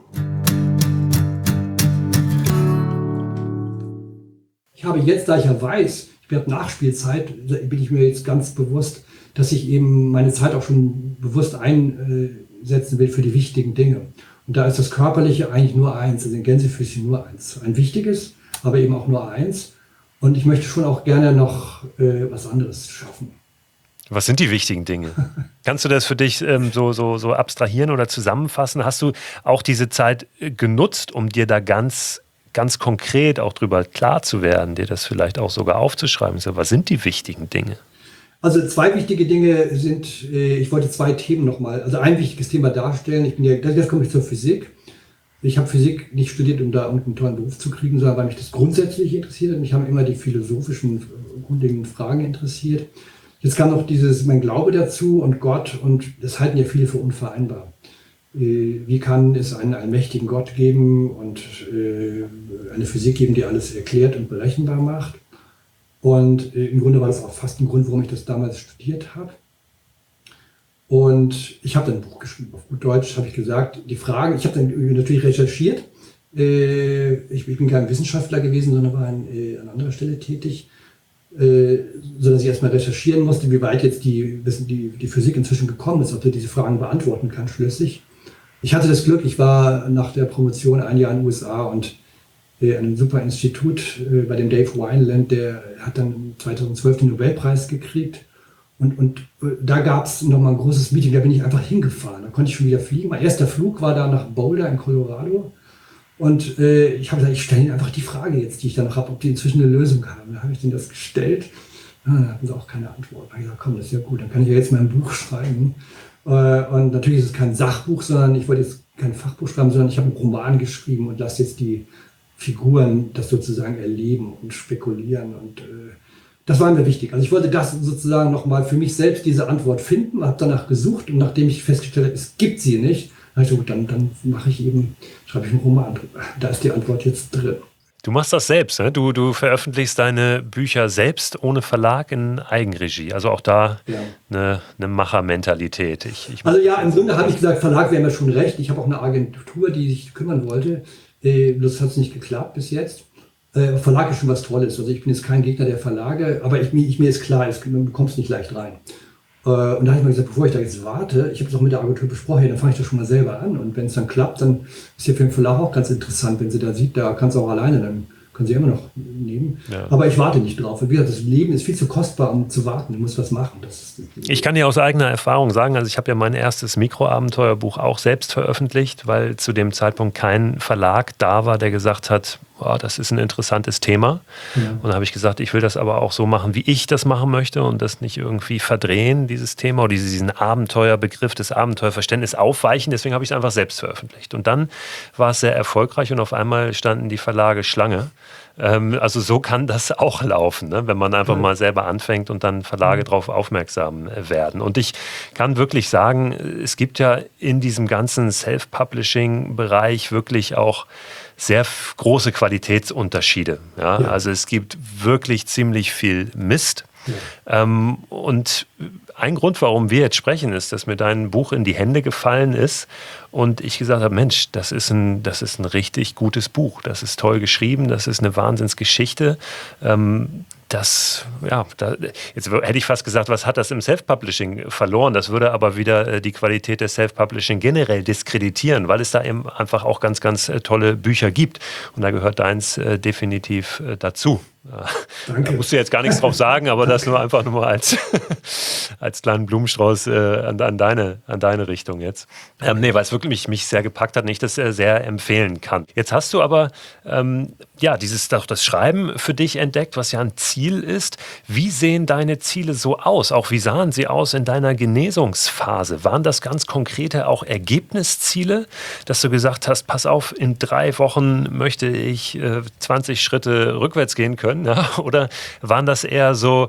Ich habe jetzt, da ich ja weiß, ich habe Nachspielzeit, bin ich mir jetzt ganz bewusst, dass ich eben meine Zeit auch schon bewusst einsetzen will für die wichtigen Dinge. Und da ist das Körperliche eigentlich nur eins, also in Gänsefüßchen nur eins. Ein wichtiges, aber eben auch nur eins. Und ich möchte schon auch gerne noch was anderes schaffen.
Was sind die wichtigen Dinge? Kannst du das für dich so abstrahieren oder zusammenfassen? Hast du auch diese Zeit genutzt, um dir da ganz konkret auch drüber klar zu werden, dir das vielleicht auch sogar aufzuschreiben? So, was sind die wichtigen Dinge?
Also 2 wichtige Dinge sind, ich wollte 2 Themen nochmal, also ein wichtiges Thema darstellen. Jetzt komme ich zur Physik. Ich habe Physik nicht studiert, um da einen tollen Beruf zu kriegen, sondern weil mich das grundsätzlich interessiert hat. Mich haben immer die philosophischen, grundlegenden Fragen interessiert. Jetzt kam noch mein Glaube dazu und Gott, und das halten ja viele für unvereinbar. Wie kann es einen allmächtigen Gott geben und eine Physik geben, die alles erklärt und berechenbar macht? Und im Grunde war das auch fast ein Grund, warum ich das damals studiert habe. Und ich habe dann ein Buch geschrieben, auf gut Deutsch habe ich gesagt, die Fragen, ich habe dann natürlich recherchiert. Ich bin kein Wissenschaftler gewesen, sondern war an anderer Stelle tätig, sodass ich erstmal recherchieren musste, wie weit jetzt die Physik inzwischen gekommen ist, ob sie diese Fragen beantworten kann schlüssig. Ich hatte das Glück, ich war nach der Promotion 1 Jahr in den USA und an einem super Institut bei dem Dave Wineland, der hat dann 2012 den Nobelpreis gekriegt. Und da gab es nochmal ein großes Meeting, da bin ich einfach hingefahren. Da konnte ich schon wieder fliegen. Mein erster Flug war da nach Boulder in Colorado. Und ich habe gesagt, ich stelle Ihnen einfach die Frage jetzt, die ich da noch habe, ob die inzwischen eine Lösung haben. Da habe ich denen das gestellt. Ja, dann hatten sie auch keine Antwort. Da habe ich gesagt, komm, das ist ja gut, dann kann ich ja jetzt mein Buch schreiben. Und natürlich ist es kein Sachbuch, sondern ich wollte jetzt kein Fachbuch schreiben, sondern ich habe einen Roman geschrieben und lasse jetzt die Figuren das sozusagen erleben und spekulieren. Und Das war mir wichtig. Also ich wollte das sozusagen nochmal für mich selbst diese Antwort finden, habe danach gesucht und nachdem ich festgestellt habe, es gibt sie nicht, habe ich so, gut, dann schreibe ich einen Roman drüber. Da ist die Antwort jetzt drin.
Du machst das selbst, ne? Du veröffentlichst deine Bücher selbst ohne Verlag in Eigenregie. Also auch da eine Machermentalität.
Also ja, im Grunde habe ich gesagt, Verlag wäre mir schon recht. Ich habe auch eine Agentur, die sich kümmern wollte. Das hat nicht geklappt bis jetzt. Verlag ist schon was Tolles. Also ich bin jetzt kein Gegner der Verlage, aber mir ist klar, du kommst nicht leicht rein. Und da habe ich mal gesagt, bevor ich da jetzt warte, ich habe es auch mit der Agentur besprochen, dann fange ich das schon mal selber an. Und wenn es dann klappt, dann ist ja für den Verlag auch ganz interessant, wenn sie da sieht, da kann sie auch alleine, dann können sie immer noch nehmen. Ja. Aber ich warte nicht drauf. Wie gesagt, das Leben ist viel zu kostbar, um zu warten. Du musst was machen.
Ich kann dir aus eigener Erfahrung sagen, also ich habe ja mein erstes Mikroabenteuerbuch auch selbst veröffentlicht, weil zu dem Zeitpunkt kein Verlag da war, der gesagt hat, oh, das ist ein interessantes Thema. Ja. Und da habe ich gesagt, ich will das aber auch so machen, wie ich das machen möchte und das nicht irgendwie verdrehen, dieses Thema, oder diesen Abenteuerbegriff, das Abenteuerverständnis aufweichen. Deswegen habe ich es einfach selbst veröffentlicht. Und dann war es sehr erfolgreich und auf einmal standen die Verlage Schlange. Also so kann das auch laufen, ne? Wenn man einfach mal selber anfängt und dann Verlage darauf aufmerksam werden. Und ich kann wirklich sagen, es gibt ja in diesem ganzen Self-Publishing-Bereich wirklich auch sehr große Qualitätsunterschiede. Ja? Ja. Also es gibt wirklich ziemlich viel Mist. Ja. Und ein Grund, warum wir jetzt sprechen, ist, dass mir dein Buch in die Hände gefallen ist und ich gesagt habe, Mensch, das ist ein richtig gutes Buch. Das ist toll geschrieben, das ist eine Wahnsinnsgeschichte. Jetzt hätte ich fast gesagt, was hat das im Self-Publishing verloren? Das würde aber wieder die Qualität des Self-Publishing generell diskreditieren, weil es da eben einfach auch ganz, ganz tolle Bücher gibt. Und da gehört deins definitiv dazu. Danke. Da musst du jetzt gar nichts drauf sagen, aber das nur einfach nur mal als kleinen Blumenstrauß an deine Richtung jetzt. Weil es wirklich mich sehr gepackt hat und ich das sehr empfehlen kann. Jetzt hast du aber das Schreiben für dich entdeckt, was ja ein Ziel ist. Wie sehen deine Ziele so aus? Auch wie sahen sie aus in deiner Genesungsphase? Waren das ganz konkrete auch Ergebnisziele, dass du gesagt hast, pass auf, in 3 Wochen möchte ich 20 Schritte rückwärts gehen können? Ja? Oder waren das eher so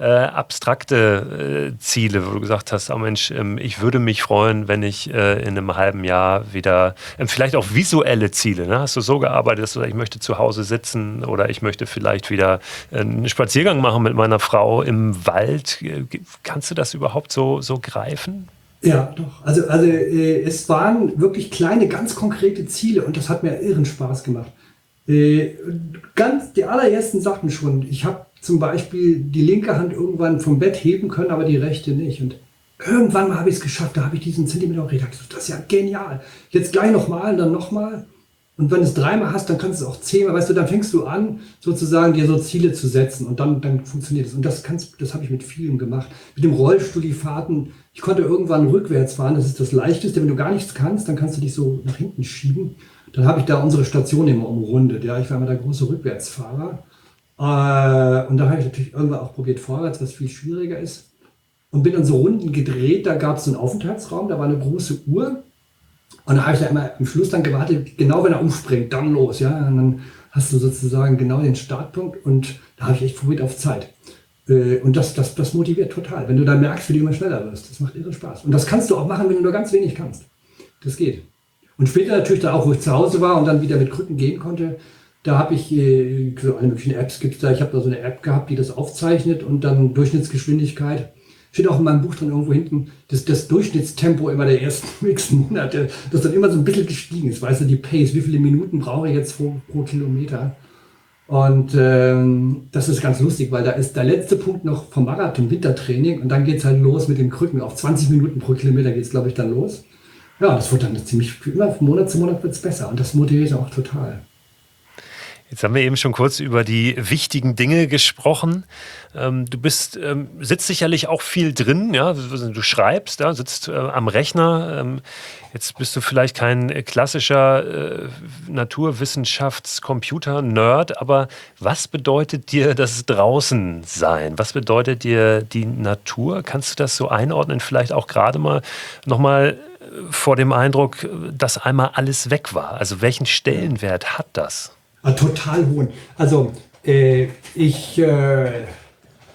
abstrakte Ziele, wo du gesagt hast, oh Mensch, ich würde mich freuen, wenn ich in einem halben Jahr wieder, vielleicht auch visuelle Ziele, ne? Hast du so gearbeitet, dass du sagst, ich möchte zu Hause sitzen oder ich möchte vielleicht wieder einen Spaziergang machen mit meiner Frau im Wald. Kannst du das überhaupt so greifen?
Ja, doch. Also es waren wirklich kleine, ganz konkrete Ziele und das hat mir irren Spaß gemacht. Die allerersten Sachen schon. Ich habe zum Beispiel die linke Hand irgendwann vom Bett heben können, aber die rechte nicht. Und irgendwann mal habe ich es geschafft, da habe ich diesen Zentimeter gedacht, das ist ja genial. Jetzt gleich nochmal und dann nochmal. Und wenn du es 3-mal hast, dann kannst du es auch 10-mal, weißt du, dann fängst du an, sozusagen dir so Ziele zu setzen und dann funktioniert es. Und das habe ich mit vielen gemacht. Mit dem Rollstuhl, die Fahrten, ich konnte irgendwann rückwärts fahren, das ist das Leichteste. Wenn du gar nichts kannst, dann kannst du dich so nach hinten schieben. Dann habe ich da unsere Station immer umrundet. Ja, ich war immer der große Rückwärtsfahrer. Und da habe ich natürlich irgendwann auch probiert vorwärts, was viel schwieriger ist. Und bin dann so Runden gedreht, da gab es so einen Aufenthaltsraum, da war eine große Uhr. Und da habe ich da immer im Schluss dann gewartet, genau wenn er umspringt, dann los. Ja? Und dann hast du sozusagen genau den Startpunkt und da habe ich echt probiert auf Zeit. Und das motiviert total, wenn du da merkst, wie du immer schneller wirst. Das macht irre Spaß. Und das kannst du auch machen, wenn du nur ganz wenig kannst. Das geht. Und später natürlich dann auch, wo ich zu Hause war und dann wieder mit Krücken gehen konnte, da habe ich so alle möglichen Apps gibt's da. Ich habe da so eine App gehabt, die das aufzeichnet und dann Durchschnittsgeschwindigkeit. Steht auch in meinem Buch drin irgendwo hinten, das Durchschnittstempo immer der nächsten Monate, das dann immer so ein bisschen gestiegen ist. Weißt du, die Pace, wie viele Minuten brauche ich jetzt pro Kilometer? Und das ist ganz lustig, weil da ist der letzte Punkt noch vom Marathon, Wintertraining und dann geht es halt los mit den Krücken. Auf 20 Minuten pro Kilometer geht es, glaube ich, dann los. Ja, das wird dann ziemlich, immer von Monat zu Monat wird es besser und das motiviert auch total.
Jetzt haben wir eben schon kurz über die wichtigen Dinge gesprochen. Du sitzt sicherlich auch viel drin, ja? Du schreibst, ja? Sitzt am Rechner. Jetzt bist du vielleicht kein klassischer Naturwissenschafts-Computer-Nerd, aber was bedeutet dir das Draußensein? Was bedeutet dir die Natur? Kannst du das so einordnen? Vielleicht auch gerade mal nochmal vor dem Eindruck, dass einmal alles weg war. Also welchen Stellenwert hat das?
Total hohen. Also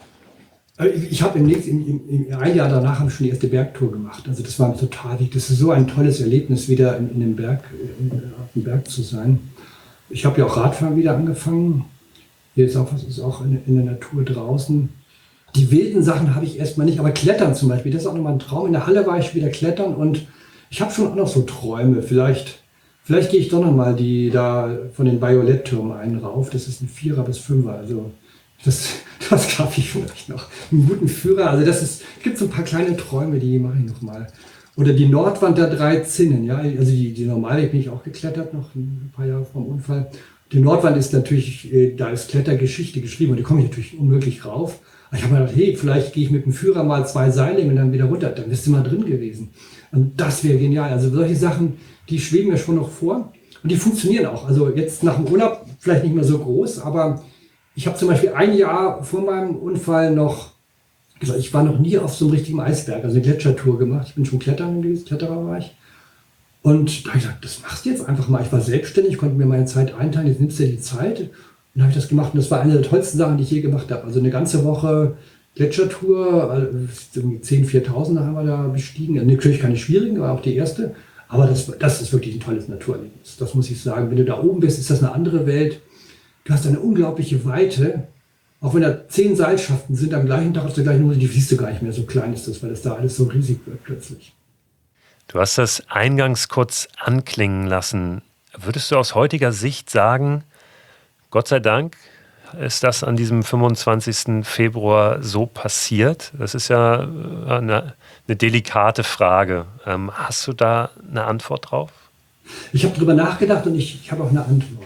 Ich habe im ein Jahr danach habe ich schon die erste Bergtour gemacht. Also das war mir total wichtig. Das ist so ein tolles Erlebnis, wieder in den Berg, auf dem Berg zu sein. Ich habe ja auch Radfahren wieder angefangen. Hier ist auch in der Natur draußen. Die wilden Sachen habe ich erstmal nicht, aber Klettern zum Beispiel, das ist auch nochmal ein Traum. In der Halle war ich wieder klettern und ich habe schon auch noch so Träume. Vielleicht gehe ich doch nochmal da von den Violetttürmen einen rauf. Das ist ein 4er bis 5er. Also das schaffe ich vielleicht noch. Einen guten Führer. Also es gibt so ein paar kleine Träume, die mache ich nochmal. Oder die Nordwand der 3 Zinnen. Ja? Also die normale bin ich auch geklettert, noch ein paar Jahre vor dem Unfall. Die Nordwand ist natürlich, da ist Klettergeschichte geschrieben und die komme ich natürlich unmöglich rauf. Aber ich habe mir gedacht, hey, vielleicht gehe ich mit dem Führer mal 2 Seile und dann wieder runter. Dann bist du mal drin gewesen. Und das wäre genial. Also solche Sachen, die schweben mir schon noch vor. Und die funktionieren auch. Also jetzt nach dem Urlaub vielleicht nicht mehr so groß, aber ich habe zum Beispiel ein Jahr vor meinem Unfall ich war noch nie auf so einem richtigen Eisberg, also eine Gletschertour gemacht. Ich bin schon klettern gewesen, Kletterer war ich. Und da habe ich gesagt, das machst du jetzt einfach mal. Ich war selbstständig, konnte mir meine Zeit einteilen, jetzt nimmst du dir die Zeit. Und dann habe ich das gemacht und das war eine der tollsten Sachen, die ich je gemacht habe. Also eine ganze Woche Gletschertour, 10.000 haben wir da bestiegen. Natürlich keine schwierigen, war auch die erste. Aber das ist wirklich ein tolles Naturerlebnis. Das muss ich sagen. Wenn du da oben bist, ist das eine andere Welt. Du hast eine unglaubliche Weite. Auch wenn da 10 Seilschaften sind, am gleichen Tag auf der gleichen Hose, die siehst du gar nicht mehr. So klein ist das, weil das da alles so riesig wird plötzlich.
Du hast das eingangs kurz anklingen lassen. Würdest du aus heutiger Sicht sagen, Gott sei Dank ist das an diesem 25. Februar so passiert? Das ist ja eine delikate Frage. Hast du da eine Antwort drauf?
Ich habe darüber nachgedacht und ich habe auch eine Antwort.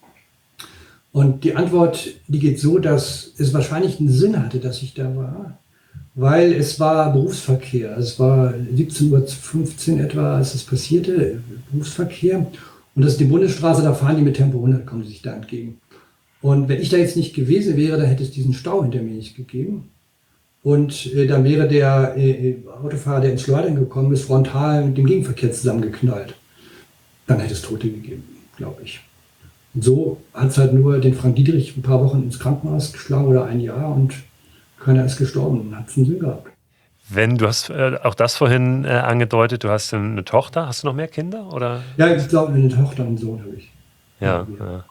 Und die Antwort, die geht so, dass es wahrscheinlich einen Sinn hatte, dass ich da war, weil es war Berufsverkehr. Es war 17:15 Uhr etwa, als es passierte, Berufsverkehr. Und das ist die Bundesstraße, da fahren die mit Tempo 100, kommen sie sich da entgegen. Und wenn ich da jetzt nicht gewesen wäre, dann hätte es diesen Stau hinter mir nicht gegeben. Und dann wäre der Autofahrer, der ins Schleudern gekommen ist, frontal mit dem Gegenverkehr zusammengeknallt. Dann hätte es Tote gegeben, glaube ich. Und so hat es halt nur den Frank Dietrich ein paar Wochen ins Krankenhaus geschlagen oder ein Jahr und keiner ist gestorben und hat es einen Sinn gehabt.
Du hast auch das vorhin angedeutet, du hast eine Tochter. Hast du noch mehr Kinder? Oder?
Ja, ich glaube, eine Tochter und einen Sohn habe ich.
Ja.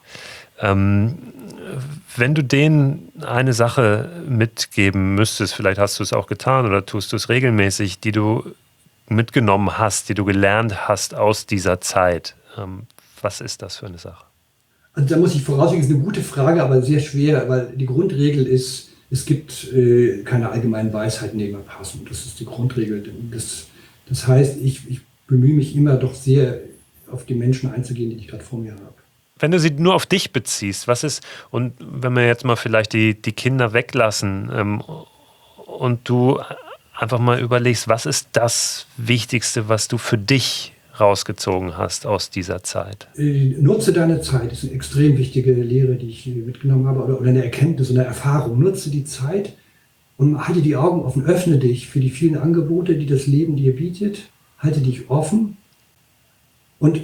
Wenn du denen eine Sache mitgeben müsstest, vielleicht hast du es auch getan oder tust du es regelmäßig, die du mitgenommen hast, die du gelernt hast aus dieser Zeit, was ist das für eine Sache?
Also da muss ich vorausschicken, es ist eine gute Frage, aber sehr schwer, weil die Grundregel ist, es gibt keine allgemeinen Weisheiten, die immer passen. Das ist die Grundregel. Das heißt, ich bemühe mich immer doch sehr, auf die Menschen einzugehen, die ich gerade vor mir habe.
Wenn du sie nur auf dich beziehst, was ist, und wenn wir jetzt mal vielleicht die Kinder weglassen und du einfach mal überlegst, was ist das Wichtigste, was du für dich rausgezogen hast aus dieser Zeit?
Nutze deine Zeit, das ist eine extrem wichtige Lehre, die ich mitgenommen habe, oder eine Erkenntnis oder eine Erfahrung. Nutze die Zeit und halte die Augen offen, öffne dich für die vielen Angebote, die das Leben dir bietet, halte dich offen und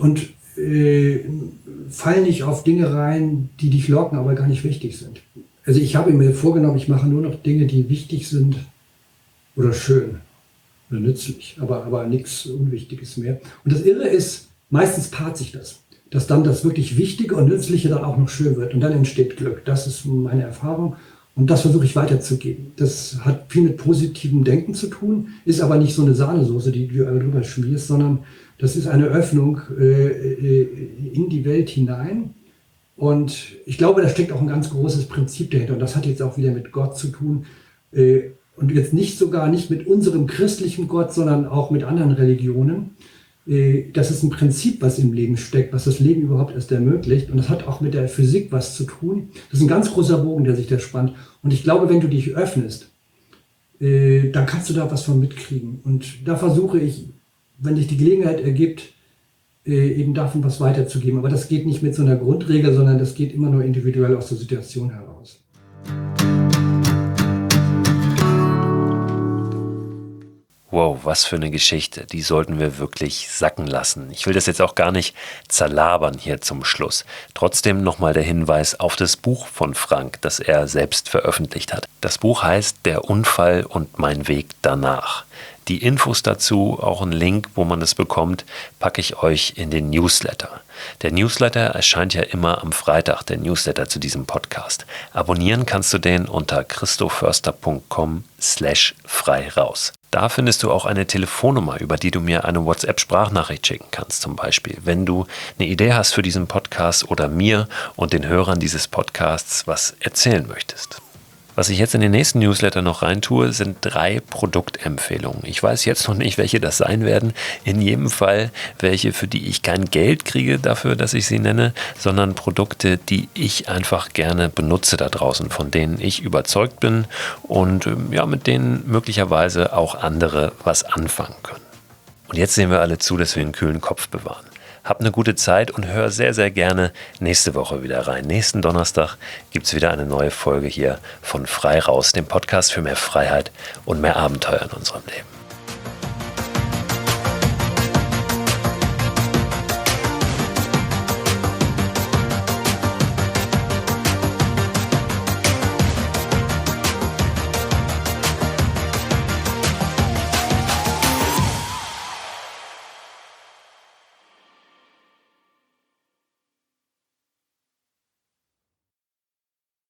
fall nicht auf Dinge rein, die dich locken, aber gar nicht wichtig sind. Also ich habe mir vorgenommen, ich mache nur noch Dinge, die wichtig sind oder schön oder nützlich, aber nichts Unwichtiges mehr. Und das Irre ist, meistens paart sich das, dass dann das wirklich Wichtige und Nützliche dann auch noch schön wird und dann entsteht Glück. Das ist meine Erfahrung und das versuche ich weiterzugeben. Das hat viel mit positivem Denken zu tun, ist aber nicht so eine Sahnesoße, die du drüber schmierst, sondern das ist eine Öffnung in die Welt hinein. Und ich glaube, da steckt auch ein ganz großes Prinzip dahinter. Und das hat jetzt auch wieder mit Gott zu tun. Und jetzt nicht mit unserem christlichen Gott, sondern auch mit anderen Religionen. Das ist ein Prinzip, was im Leben steckt, was das Leben überhaupt erst ermöglicht. Und das hat auch mit der Physik was zu tun. Das ist ein ganz großer Bogen, der sich da spannt. Und ich glaube, wenn du dich öffnest, dann kannst du da was von mitkriegen. Und da versuche ich, wenn sich die Gelegenheit ergibt, eben davon was weiterzugeben. Aber das geht nicht mit so einer Grundregel, sondern das geht immer nur individuell aus der Situation heraus.
Wow, was für eine Geschichte. Die sollten wir wirklich sacken lassen. Ich will das jetzt auch gar nicht zerlabern hier zum Schluss. Trotzdem nochmal der Hinweis auf das Buch von Frank, das er selbst veröffentlicht hat. Das Buch heißt Der Unfall und mein Weg danach. Die Infos dazu, auch ein Link, wo man es bekommt, packe ich euch in den Newsletter. Der Newsletter erscheint ja immer am Freitag, der Newsletter zu diesem Podcast. Abonnieren kannst du den unter christoförster.com/frei raus. Da findest du auch eine Telefonnummer, über die du mir eine WhatsApp-Sprachnachricht schicken kannst, zum Beispiel, wenn du eine Idee hast für diesen Podcast oder mir und den Hörern dieses Podcasts was erzählen möchtest. Was ich jetzt in den nächsten Newsletter noch reintue, sind 3 Produktempfehlungen. Ich weiß jetzt noch nicht, welche das sein werden. In jedem Fall welche, für die ich kein Geld kriege dafür, dass ich sie nenne, sondern Produkte, die ich einfach gerne benutze da draußen, von denen ich überzeugt bin und mit denen möglicherweise auch andere was anfangen können. Und jetzt sehen wir alle zu, dass wir einen kühlen Kopf bewahren. Hab eine gute Zeit und hör sehr, sehr gerne nächste Woche wieder rein. Nächsten Donnerstag gibt es wieder eine neue Folge hier von Frei raus, dem Podcast für mehr Freiheit und mehr Abenteuer in unserem Leben.